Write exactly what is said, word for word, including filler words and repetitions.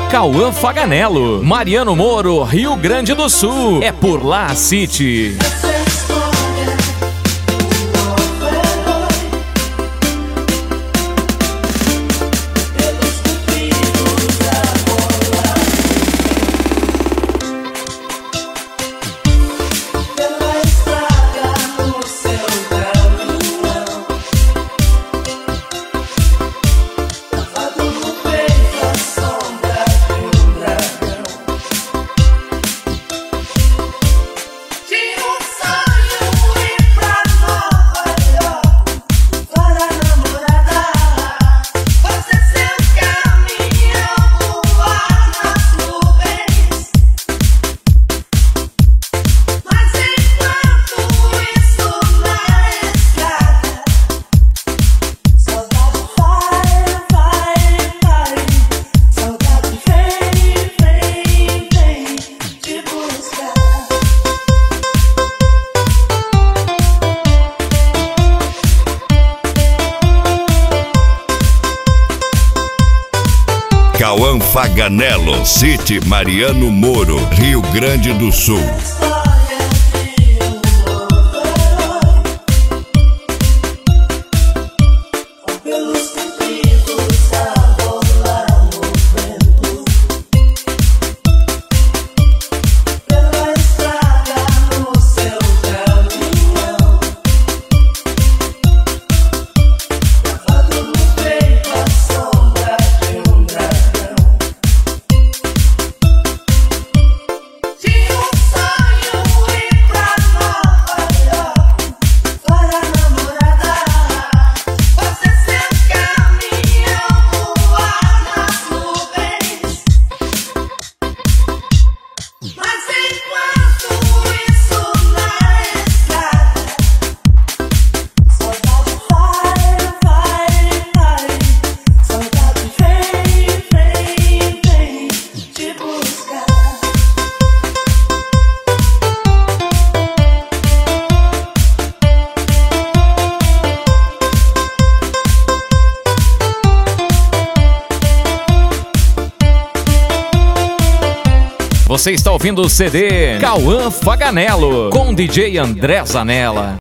Cauã Faganello, Mariano Moro, Rio Grande do Sul. É por lá, City. Cauã Faganello, City, Mariano Moro, Rio Grande do Sul. Você está ouvindo o C D Cauã Faganello com D J André Zanella.